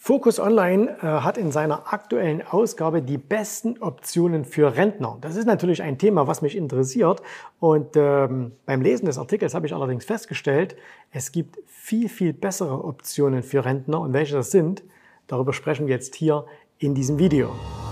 Focus Online hat in seiner aktuellen Ausgabe die besten Optionen für Rentner. Das ist natürlich ein Thema, was mich interessiert. Und beim Lesen des Artikels habe ich allerdings festgestellt, es gibt viel, viel bessere Optionen für Rentner. Und welche das sind, darüber sprechen wir jetzt hier in diesem Video.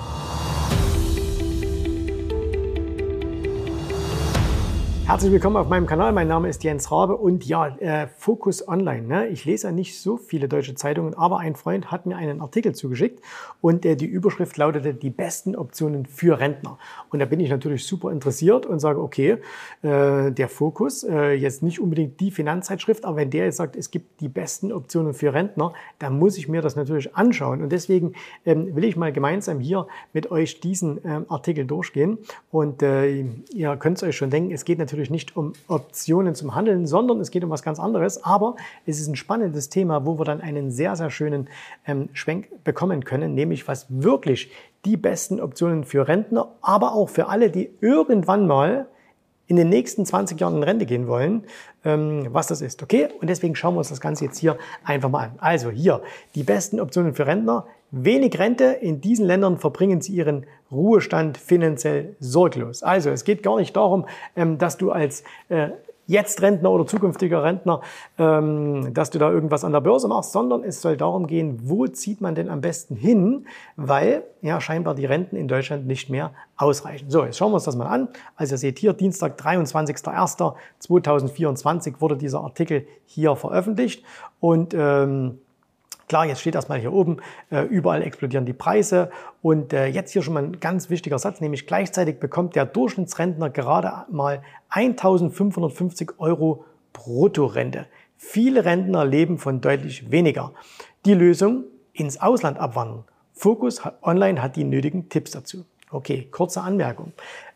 Herzlich willkommen auf meinem Kanal. Mein Name ist Jens Rabe und ja, Focus Online. Ne? Ich lese ja nicht so viele deutsche Zeitungen, aber ein Freund hat mir einen Artikel zugeschickt und die Überschrift lautete die besten Optionen für Rentner. Und da bin ich natürlich super interessiert und sage, okay, der Focus, jetzt nicht unbedingt die Finanzzeitschrift, aber wenn der jetzt sagt, es gibt die besten Optionen für Rentner, dann muss ich mir das natürlich anschauen. Und deswegen will ich mal gemeinsam hier mit euch diesen Artikel durchgehen. Und ihr könnt es euch schon denken, es geht natürlich nicht um Optionen zum Handeln, sondern es geht um was ganz anderes. Aber es ist ein spannendes Thema, wo wir dann einen sehr, sehr schönen Schwenk bekommen können, nämlich was wirklich die besten Optionen für Rentner, aber auch für alle, die irgendwann mal in den nächsten 20 Jahren in Rente gehen wollen, was das ist. Okay? Und deswegen schauen wir uns das Ganze jetzt hier einfach mal an. Also hier die besten Optionen für Rentner. Wenig Rente. In diesen Ländern verbringen sie ihren Ruhestand finanziell sorglos. Also es geht gar nicht darum, dass du als jetzt Rentner oder zukünftiger Rentner, dass du da irgendwas an der Börse machst, sondern es soll darum gehen, wo zieht man denn am besten hin, weil ja scheinbar die Renten in Deutschland nicht mehr ausreichen. So, jetzt schauen wir uns das mal an. Also ihr seht hier, Dienstag, 23.01.2024 wurde dieser Artikel hier veröffentlicht und klar, jetzt steht erstmal hier oben, überall explodieren die Preise und jetzt hier schon mal ein ganz wichtiger Satz, nämlich gleichzeitig bekommt der Durchschnittsrentner gerade mal 1.550 € Bruttorente. Viele Rentner leben von deutlich weniger. Die Lösung, ins Ausland abwandern. Focus Online hat die nötigen Tipps dazu. Okay, kurze Anmerkung.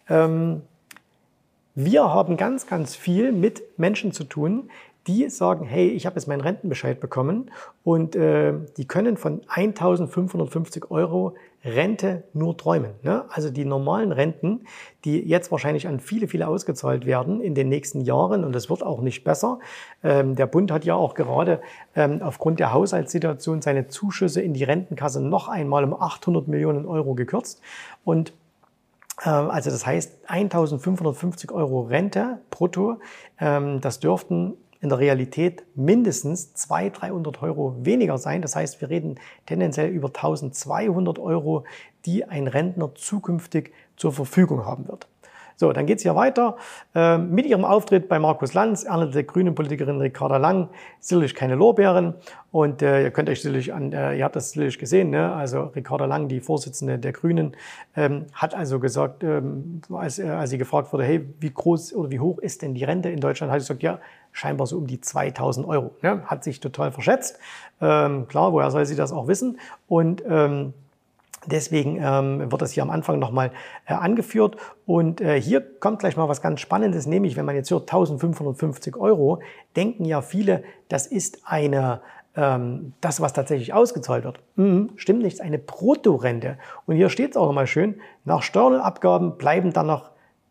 Wir haben ganz, ganz viel mit Menschen zu tun, die sagen, hey, ich habe jetzt meinen Rentenbescheid bekommen und die können von 1.550 € Rente nur träumen. Ne? Also die normalen Renten, die jetzt wahrscheinlich an viele, viele ausgezahlt werden in den nächsten Jahren und es wird auch nicht besser. Der Bund hat ja auch gerade aufgrund der Haushaltssituation seine Zuschüsse in die Rentenkasse noch einmal um 800 Millionen € gekürzt und also das heißt 1.550 € Rente brutto, das dürften in der Realität mindestens 200-300 € weniger sein. Das heißt, wir reden tendenziell über 1.200 €, die ein Rentner zukünftig zur Verfügung haben wird. So, dann geht's hier weiter. Mit ihrem Auftritt bei Markus Lanz erntete die Grünen-Politikerin Ricarda Lang sicherlich keine Lorbeeren. Und ihr könnt euch sicherlich ihr habt das sicherlich gesehen, ne? Also Ricarda Lang, die Vorsitzende der Grünen, hat also gesagt, als sie gefragt wurde, hey, wie groß oder wie hoch ist denn die Rente in Deutschland, hat sie gesagt, ja, scheinbar so um die 2.000 €. Ne? Hat sich total verschätzt. Klar, woher soll sie das auch wissen? Und deswegen wird das hier am Anfang nochmal angeführt. Und hier kommt gleich mal was ganz Spannendes, nämlich wenn man jetzt hört 1.550 €, denken ja viele, das ist das, was tatsächlich ausgezahlt wird. Stimmt nicht, eine Bruttorente. Und hier steht es auch nochmal schön, nach Steuern und Abgaben bleiben dann noch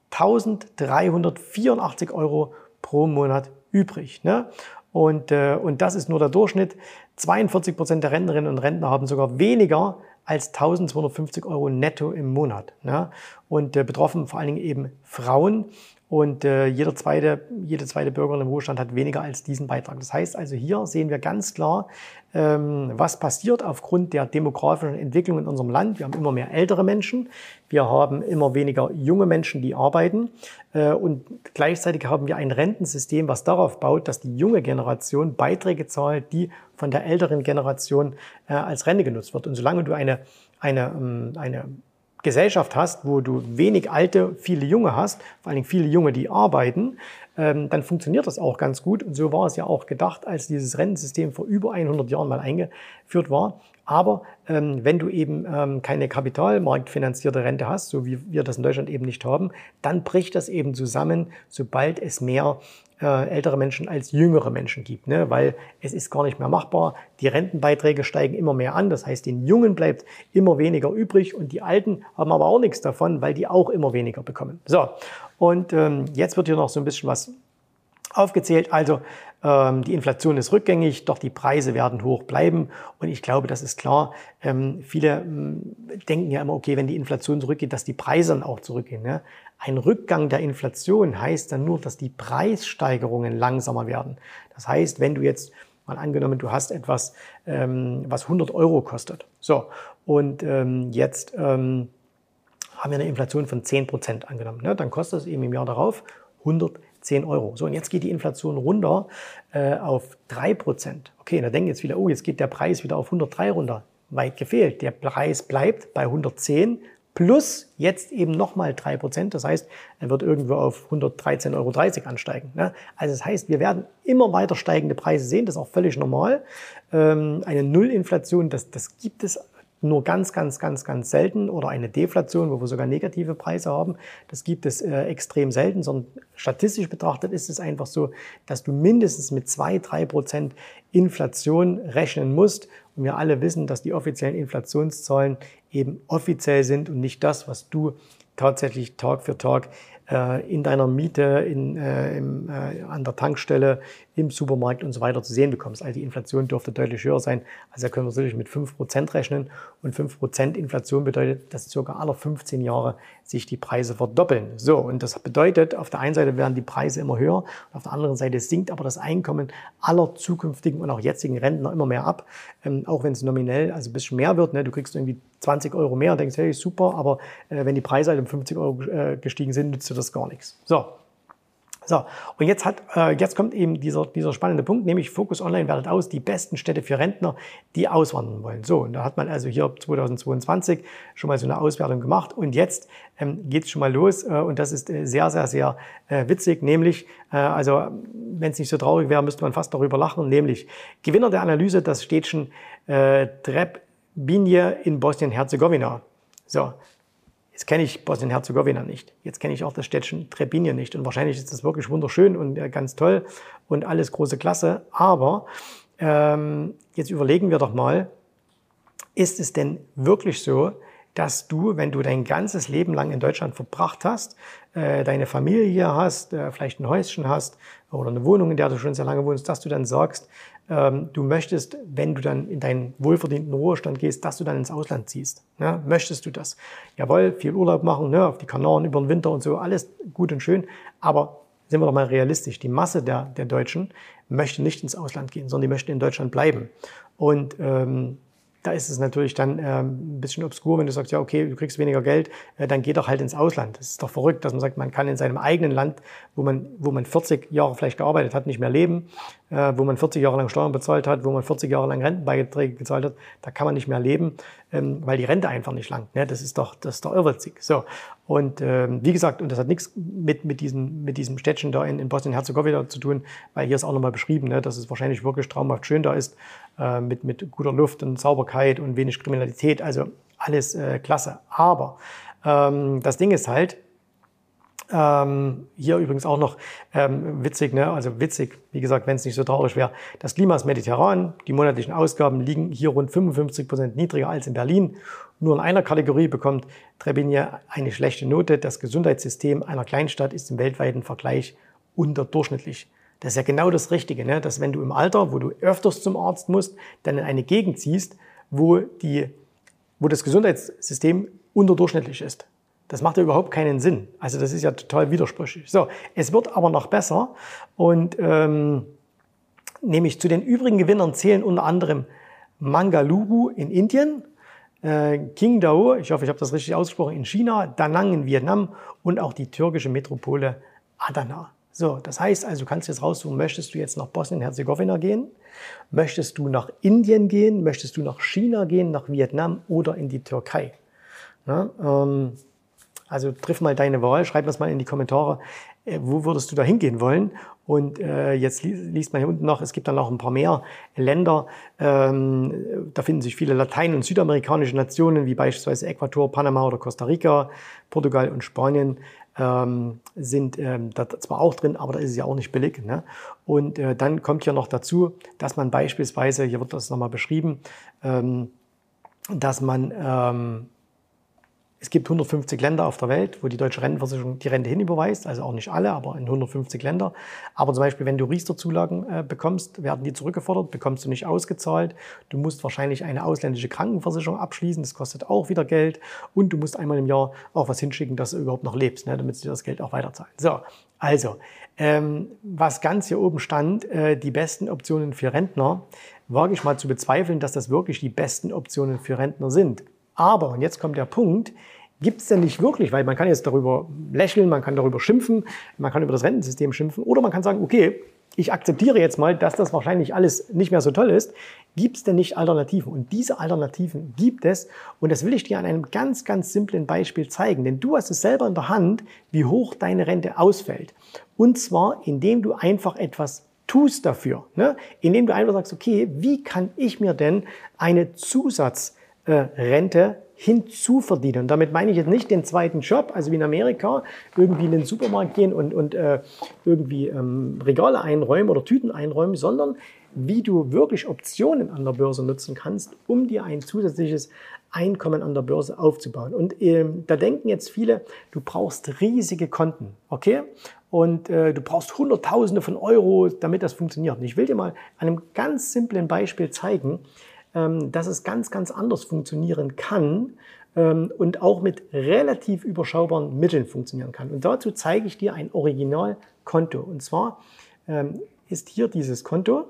1.384 € pro Monat übrig. Ne? Und das ist nur der Durchschnitt. 42% der Rentnerinnen und Rentner haben sogar weniger als 1.250 € netto im Monat. Ne? Und betroffen vor allen Dingen eben Frauen. Und jede zweite Bürgerin im Ruhestand hat weniger als diesen Beitrag. Das heißt also, hier sehen wir ganz klar, was passiert aufgrund der demografischen Entwicklung in unserem Land. Wir haben immer mehr ältere Menschen, wir haben immer weniger junge Menschen, die arbeiten und gleichzeitig haben wir ein Rentensystem, was darauf baut, dass die junge Generation Beiträge zahlt, die von der älteren Generation als Rente genutzt wird. Und solange du eine Gesellschaft hast, wo du wenig Alte, viele Junge hast, vor allen Dingen viele Junge, die arbeiten, dann funktioniert das auch ganz gut. Und so war es ja auch gedacht, als dieses Rentensystem vor über 100 Jahren mal eingeführt war. Aber wenn du eben keine kapitalmarktfinanzierte Rente hast, so wie wir das in Deutschland eben nicht haben, dann bricht das eben zusammen, sobald es mehr ältere Menschen als jüngere Menschen gibt, ne? Weil es ist gar nicht mehr machbar. Die Rentenbeiträge steigen immer mehr an, das heißt, den Jungen bleibt immer weniger übrig und die Alten haben aber auch nichts davon, weil die auch immer weniger bekommen. So, und jetzt wird hier noch so ein bisschen was aufgezählt. Also die Inflation ist rückgängig, doch die Preise werden hoch bleiben. Und ich glaube, das ist klar. Viele denken ja immer, okay, wenn die Inflation zurückgeht, dass die Preise dann auch zurückgehen. Ne? Ein Rückgang der Inflation heißt dann nur, dass die Preissteigerungen langsamer werden. Das heißt, wenn du jetzt mal angenommen, du hast etwas, was 100 Euro kostet. So, und jetzt haben wir eine Inflation von 10% angenommen. Ne? Dann kostet es eben im Jahr darauf 110 Euro. So, und jetzt geht die Inflation runter auf 3%. Okay, da denken jetzt viele, oh, jetzt geht der Preis wieder auf 103 runter. Weit gefehlt. Der Preis bleibt bei 110 plus jetzt eben nochmal 3%. Das heißt, er wird irgendwo auf 113,30 Euro ansteigen. Ne? Also das heißt, wir werden immer weiter steigende Preise sehen. Das ist auch völlig normal. Eine Nullinflation, das gibt es nur ganz selten, oder eine Deflation, wo wir sogar negative Preise haben. Das gibt es extrem selten, sondern statistisch betrachtet ist es einfach so, dass du mindestens mit 2-3% Inflation rechnen musst. Und wir alle wissen, dass die offiziellen Inflationszahlen eben offiziell sind und nicht das, was du tatsächlich Tag für Tag in deiner Miete, an der Tankstelle, im Supermarkt und so weiter zu sehen bekommst. Also die Inflation dürfte deutlich höher sein. Also da können wir sicherlich mit 5% rechnen. Und 5% Inflation bedeutet, dass circa alle 15 Jahre sich die Preise verdoppeln. So, und das bedeutet, auf der einen Seite werden die Preise immer höher, und auf der anderen Seite sinkt aber das Einkommen aller zukünftigen und auch jetzigen Rentner immer mehr ab. Auch wenn es nominell also ein bisschen mehr wird. Ne? Du kriegst irgendwie 20 Euro mehr und denkst, hey, super, aber wenn die Preise halt um 50 Euro gestiegen sind, nützt dir das gar nichts. So, und jetzt kommt eben dieser spannende Punkt, nämlich Focus Online wertet aus die besten Städte für Rentner, die auswandern wollen. So, und da hat man also hier 2022 schon mal so eine Auswertung gemacht, und jetzt geht es schon mal los, und das ist sehr witzig, nämlich, also wenn es nicht so traurig wäre, müsste man fast darüber lachen, nämlich Gewinner der Analyse, das Städtchen Trebinje in Bosnien-Herzegowina. So. Jetzt kenne ich Bosnien-Herzegowina nicht. Jetzt kenne ich auch das Städtchen Trebinje nicht. Und wahrscheinlich ist das wirklich wunderschön und ganz toll und alles große Klasse. Aber jetzt überlegen wir doch mal, ist es denn wirklich so, dass du, wenn du dein ganzes Leben lang in Deutschland verbracht hast, deine Familie hier hast, vielleicht ein Häuschen hast oder eine Wohnung, in der du schon sehr lange wohnst, dass du dann sagst, du möchtest, wenn du dann in deinen wohlverdienten Ruhestand gehst, dass du dann ins Ausland ziehst. Ne? Möchtest du das? Jawohl, viel Urlaub machen, ne? Auf die Kanaren über den Winter und so, alles gut und schön. Aber sind wir doch mal realistisch, die Masse der Deutschen möchte nicht ins Ausland gehen, sondern die möchten in Deutschland bleiben. Und da ist es natürlich dann ein bisschen obskur, wenn du sagst, ja okay, du kriegst weniger Geld, dann geh doch halt ins Ausland. Das ist doch verrückt, dass man sagt, man kann in seinem eigenen Land, wo man 40 Jahre vielleicht gearbeitet hat, nicht mehr leben, wo man 40 Jahre lang Steuern bezahlt hat, wo man 40 Jahre lang Rentenbeiträge gezahlt hat, da kann man nicht mehr leben, weil die Rente einfach nicht langt. Ne? Das ist doch irrwitzig. So. Und wie gesagt, und das hat nichts mit diesem Städtchen da in Bosnien-Herzegowina zu tun, weil hier ist auch nochmal beschrieben, ne, dass es wahrscheinlich wirklich traumhaft schön da ist, mit guter Luft und Sauberkeit und wenig Kriminalität, also alles klasse. Aber das Ding ist halt, hier übrigens auch noch witzig, ne? Also witzig, wie gesagt, wenn es nicht so traurig wäre. Das Klima ist mediterran, die monatlichen Ausgaben liegen hier rund 55% niedriger als in Berlin. Nur in einer Kategorie bekommt Trebinje eine schlechte Note. Das Gesundheitssystem einer Kleinstadt ist im weltweiten Vergleich unterdurchschnittlich. Das ist ja genau das Richtige, ne? Dass wenn du im Alter, wo du öfters zum Arzt musst, dann in eine Gegend ziehst, wo das Gesundheitssystem unterdurchschnittlich ist. Das macht ja überhaupt keinen Sinn. Also das ist ja total widersprüchlich. So, es wird aber noch besser, und nämlich zu den übrigen Gewinnern zählen unter anderem Mangaluru in Indien, Qingdao, ich hoffe, ich habe das richtig ausgesprochen, in China, Da Nang in Vietnam und auch die türkische Metropole Adana. So, das heißt also, du kannst jetzt raussuchen, möchtest du jetzt nach Bosnien-Herzegowina gehen? Möchtest du nach Indien gehen? Möchtest du nach China gehen, nach Vietnam oder in die Türkei? Ja, also triff mal deine Wahl, schreib das mal in die Kommentare, wo würdest du da hingehen wollen? Und jetzt liest man hier unten noch, es gibt dann noch ein paar mehr Länder, da finden sich viele latein- und südamerikanische Nationen, wie beispielsweise Ecuador, Panama oder Costa Rica, Portugal und Spanien sind da zwar auch drin, aber da ist es ja auch nicht billig. Ne? Und dann kommt hier noch dazu, dass man beispielsweise, hier wird das nochmal beschrieben, dass man Es gibt 150 Länder auf der Welt, wo die deutsche Rentenversicherung die Rente hinüberweist, also auch nicht alle, aber in 150 Länder. Aber zum Beispiel, wenn du Riester-Zulagen bekommst, werden die zurückgefordert, bekommst du nicht ausgezahlt. Du musst wahrscheinlich eine ausländische Krankenversicherung abschließen, das kostet auch wieder Geld. Und du musst einmal im Jahr auch was hinschicken, dass du überhaupt noch lebst, ne, damit sie dir das Geld auch weiterzahlen. So, also, was ganz hier oben stand, die besten Optionen für Rentner, wage ich mal zu bezweifeln, dass das wirklich die besten Optionen für Rentner sind. Aber, und jetzt kommt der Punkt, gibt es denn nicht wirklich, weil man kann jetzt darüber lächeln, man kann darüber schimpfen, man kann über das Rentensystem schimpfen oder man kann sagen, okay, ich akzeptiere jetzt mal, dass das wahrscheinlich alles nicht mehr so toll ist. Gibt es denn nicht Alternativen? Und diese Alternativen gibt es und das will ich dir an einem ganz, ganz simplen Beispiel zeigen. Denn du hast es selber in der Hand, wie hoch deine Rente ausfällt. Und zwar, indem du einfach etwas tust dafür. Ne? Indem du einfach sagst, okay, wie kann ich mir denn eine Zusatzrente hinzuverdienen? Und damit meine ich jetzt nicht den zweiten Job, also wie in Amerika, irgendwie in den Supermarkt gehen und irgendwie Regale einräumen oder Tüten einräumen, sondern wie du wirklich Optionen an der Börse nutzen kannst, um dir ein zusätzliches Einkommen an der Börse aufzubauen. Und da denken jetzt viele, du brauchst riesige Konten, okay? Und du brauchst Hunderttausende von Euro, damit das funktioniert. Und ich will dir mal an einem ganz simplen Beispiel zeigen, dass es ganz, ganz anders funktionieren kann und auch mit relativ überschaubaren Mitteln funktionieren kann. Und dazu zeige ich dir ein Originalkonto. Und zwar ist hier dieses Konto.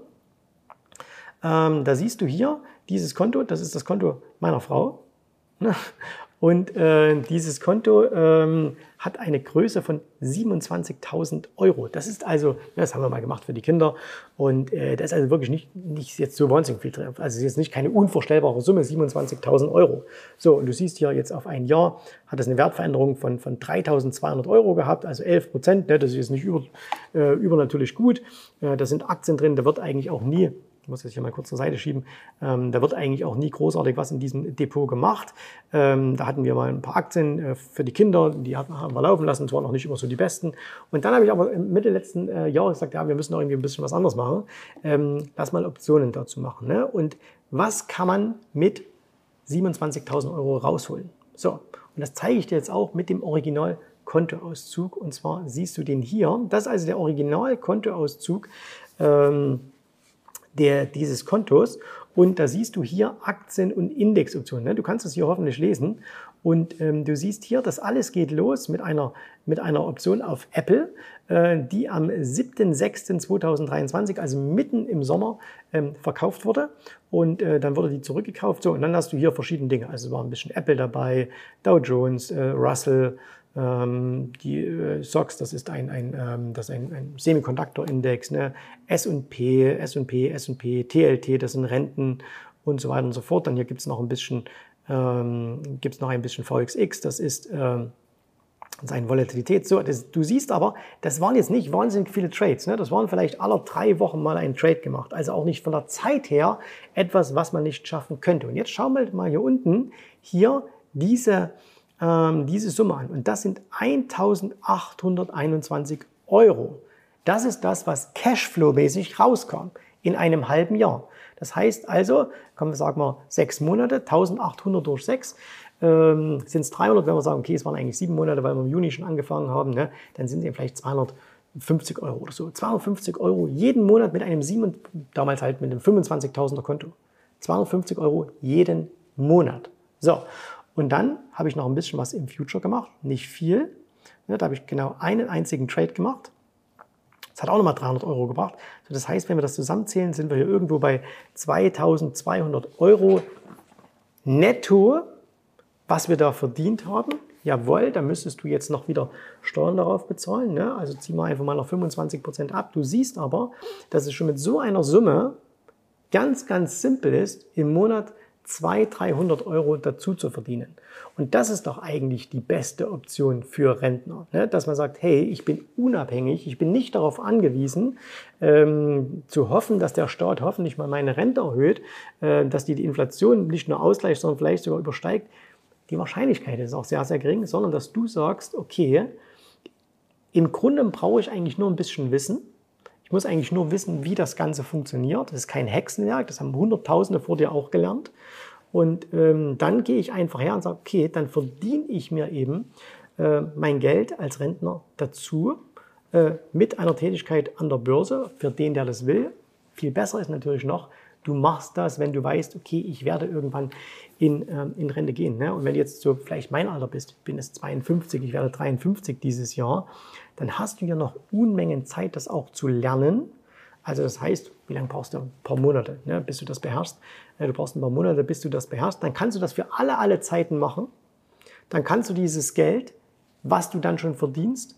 Da siehst du hier dieses Konto, das ist das Konto meiner Frau. Und dieses Konto hat eine Größe von 27.000 Euro. Das ist also, das haben wir mal gemacht für die Kinder. Und das ist also wirklich nicht jetzt so wahnsinnig viel drin. Also es ist jetzt nicht keine unvorstellbare Summe, 27.000 Euro. So, und du siehst hier jetzt auf ein Jahr hat es eine Wertveränderung von 3.200 Euro gehabt, also 11%. Ne, das ist jetzt nicht übernatürlich gut. Da sind Aktien drin, da wird eigentlich auch nie, ich muss das hier mal kurz zur Seite schieben, da wird eigentlich auch nie großartig was in diesem Depot gemacht. Da hatten wir mal ein paar Aktien für die Kinder, die haben wir laufen lassen, zwar noch nicht immer so die besten. Und dann habe ich aber Mitte letzten Jahres gesagt, ja, wir müssen noch irgendwie ein bisschen was anderes machen. Lass mal Optionen dazu machen. Ne? Und was kann man mit 27.000 Euro rausholen? So, und das zeige ich dir jetzt auch mit dem Originalkontoauszug. Und zwar siehst du den hier. Das ist also der Originalkontoauszug dieses Kontos und da siehst du hier Aktien- und Indexoptionen. Du kannst es hier hoffentlich lesen und du siehst hier, das alles geht los mit einer Option auf Apple, die am 7.6.2023, also mitten im Sommer, verkauft wurde und dann wurde die zurückgekauft. So, und dann hast du hier verschiedene Dinge. Also es war ein bisschen Apple dabei, Dow Jones, Russell, die SOX, das ist ein Semiconductor-Index, ne? S&P, TLT, das sind Renten und so weiter und so fort. Dann hier gibt es noch ein bisschen VXX, das ist seine Volatilität. So, du siehst aber, das waren jetzt nicht wahnsinnig viele Trades. Ne? Das waren vielleicht alle 3 Wochen mal ein Trade gemacht. Also auch nicht von der Zeit her etwas, was man nicht schaffen könnte. Und jetzt schauen wir mal hier unten, hier diese Summe an. Und das sind 1.821 Euro. Das ist das, was Cashflow-mäßig rauskommt in einem halben Jahr. Das heißt also, sagen wir 6 Monate, 1.800 durch 6, sind es 300, wenn wir sagen, okay, es waren eigentlich 7 Monate, weil wir im Juni schon angefangen haben, ne, dann sind es vielleicht 250 Euro oder so. 250 Euro jeden Monat mit einem damals halt mit einem 25.000er Konto. 250 Euro jeden Monat. So. Und dann habe ich noch ein bisschen was im Future gemacht, nicht viel. Ja, da habe ich genau einen einzigen Trade gemacht. Das hat auch nochmal 300 Euro gebracht. So, das heißt, wenn wir das zusammenzählen, sind wir hier irgendwo bei 2.200 Euro netto, was wir da verdient haben. Jawohl, da müsstest du jetzt noch wieder Steuern darauf bezahlen. Ne? Also zieh mal einfach mal noch 25% ab. Du siehst aber, dass es schon mit so einer Summe ganz, ganz simpel ist, im Monat 200-300 Euro dazu zu verdienen. Und das ist doch eigentlich die beste Option für Rentner, ne? Dass man sagt, hey, ich bin unabhängig, ich bin nicht darauf angewiesen, zu hoffen, dass der Staat hoffentlich mal meine Rente erhöht, dass die Inflation nicht nur ausgleicht, sondern vielleicht sogar übersteigt. Die Wahrscheinlichkeit ist auch sehr, sehr gering, sondern dass du sagst, okay, im Grunde brauche ich eigentlich nur ein bisschen Wissen. Ich muss eigentlich nur wissen, wie das Ganze funktioniert. Das ist kein Hexenwerk, das haben Hunderttausende vor dir auch gelernt. Und dann gehe ich einfach her und sage, okay, dann verdiene ich mir eben mein Geld als Rentner dazu mit einer Tätigkeit an der Börse, für den, der das will. Viel besser ist natürlich noch, du machst das, wenn du weißt, okay, ich werde irgendwann in Rente gehen. Ne? Und wenn du jetzt so vielleicht mein Alter bist, ich bin jetzt 52, ich werde 53 dieses Jahr, dann hast du ja noch Unmengen Zeit, das auch zu lernen. Also das heißt, wie lange brauchst du? Ein paar Monate, ne, bis du das beherrschst. Du brauchst ein paar Monate, bis du das beherrschst. Dann kannst du das für alle Zeiten machen. Dann kannst du dieses Geld, was du dann schon verdienst,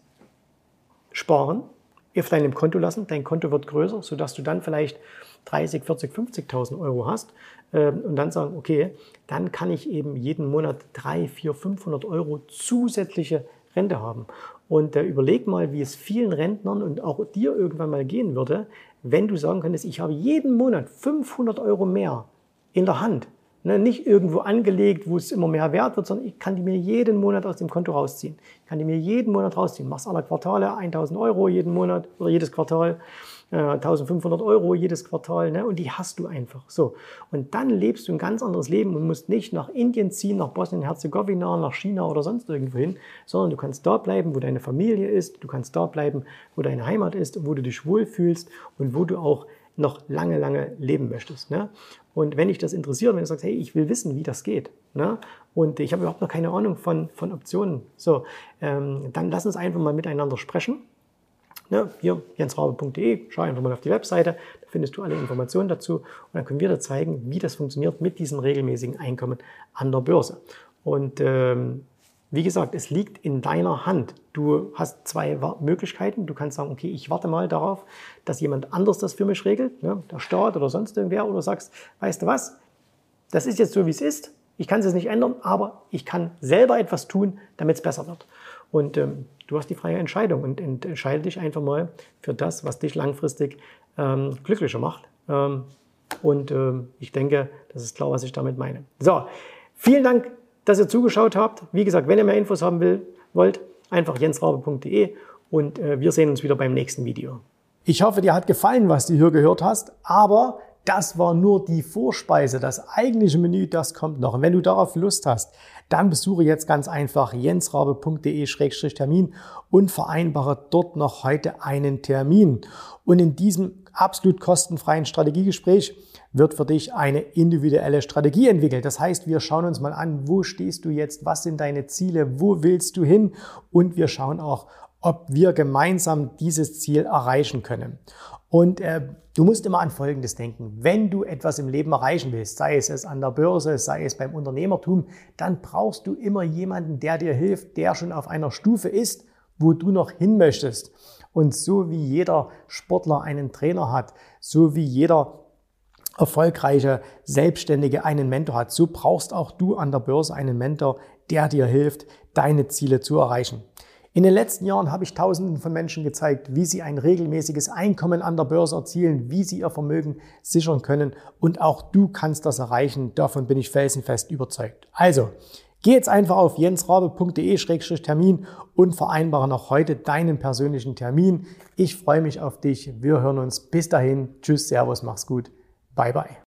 sparen, auf deinem Konto lassen. Dein Konto wird größer, sodass du dann vielleicht 30, 40, 50.000 Euro hast und dann sagen, okay, dann kann ich eben jeden Monat 300, 400, 500 Euro zusätzliche Rente haben. Und überleg mal, wie es vielen Rentnern und auch dir irgendwann mal gehen würde, wenn du sagen könntest, ich habe jeden Monat 500 Euro mehr in der Hand. Ne, nicht irgendwo angelegt, wo es immer mehr wert wird, sondern ich kann die mir jeden Monat aus dem Konto rausziehen. Ich kann die mir jeden Monat rausziehen. Machst alle Quartale 1.000 Euro jeden Monat oder jedes Quartal, 1.500 Euro jedes Quartal, ne, und die hast du einfach. So. Und dann lebst du ein ganz anderes Leben und musst nicht nach Indien ziehen, nach Bosnien-Herzegowina, nach China oder sonst irgendwo hin, sondern du kannst da bleiben, wo deine Familie ist, du kannst da bleiben, wo deine Heimat ist, wo du dich wohlfühlst und wo du auch noch lange, lange leben möchtest. Ne? Und wenn dich das interessiert, wenn du sagst, hey, ich will wissen, wie das geht, ne? Und ich habe überhaupt noch keine Ahnung von Optionen, so, dann lass uns einfach mal miteinander sprechen. Ne? Hier, jensrabe.de, schau einfach mal auf die Webseite, da findest du alle Informationen dazu und dann können wir dir zeigen, wie das funktioniert mit diesem regelmäßigen Einkommen an der Börse. Und wie gesagt, es liegt in deiner Hand. Du hast zwei Möglichkeiten. Du kannst sagen, okay, ich warte mal darauf, dass jemand anders das für mich regelt, ne, der Staat oder sonst irgendwer, oder sagst, weißt du was, das ist jetzt so, wie es ist. Ich kann es jetzt nicht ändern, aber ich kann selber etwas tun, damit es besser wird. Und du hast die freie Entscheidung und entscheide dich einfach mal für das, was dich langfristig glücklicher macht. Und ich denke, das ist klar, was ich damit meine. So, vielen Dank, dass ihr zugeschaut habt. Wie gesagt, wenn ihr mehr Infos haben wollt, einfach jensrabe.de und wir sehen uns wieder beim nächsten Video. Ich hoffe, dir hat gefallen, was du hier gehört hast, aber das war nur die Vorspeise. Das eigentliche Menü, das kommt noch. Und wenn du darauf Lust hast, dann besuche jetzt ganz einfach jensrabe.de/Termin und vereinbare dort noch heute einen Termin. Und in diesem absolut kostenfreien Strategiegespräch wird für dich eine individuelle Strategie entwickelt. Das heißt, wir schauen uns mal an, wo stehst du jetzt, was sind deine Ziele, wo willst du hin, und wir schauen auch, ob wir gemeinsam dieses Ziel erreichen können. Und du musst immer an Folgendes denken: Wenn du etwas im Leben erreichen willst, sei es an der Börse, sei es beim Unternehmertum, dann brauchst du immer jemanden, der dir hilft, der schon auf einer Stufe ist, wo du noch hin möchtest. Und so wie jeder Sportler einen Trainer hat, so wie jeder erfolgreiche Selbstständige einen Mentor hat, so brauchst auch du an der Börse einen Mentor, der dir hilft, deine Ziele zu erreichen. In den letzten Jahren habe ich Tausenden von Menschen gezeigt, wie sie ein regelmäßiges Einkommen an der Börse erzielen, wie sie ihr Vermögen sichern können, und auch du kannst das erreichen. Davon bin ich felsenfest überzeugt. Also, geh jetzt einfach auf jensrabe.de/Termin und vereinbare noch heute deinen persönlichen Termin. Ich freue mich auf dich. Wir hören uns. Bis dahin. Tschüss, Servus, mach's gut. Bye, bye.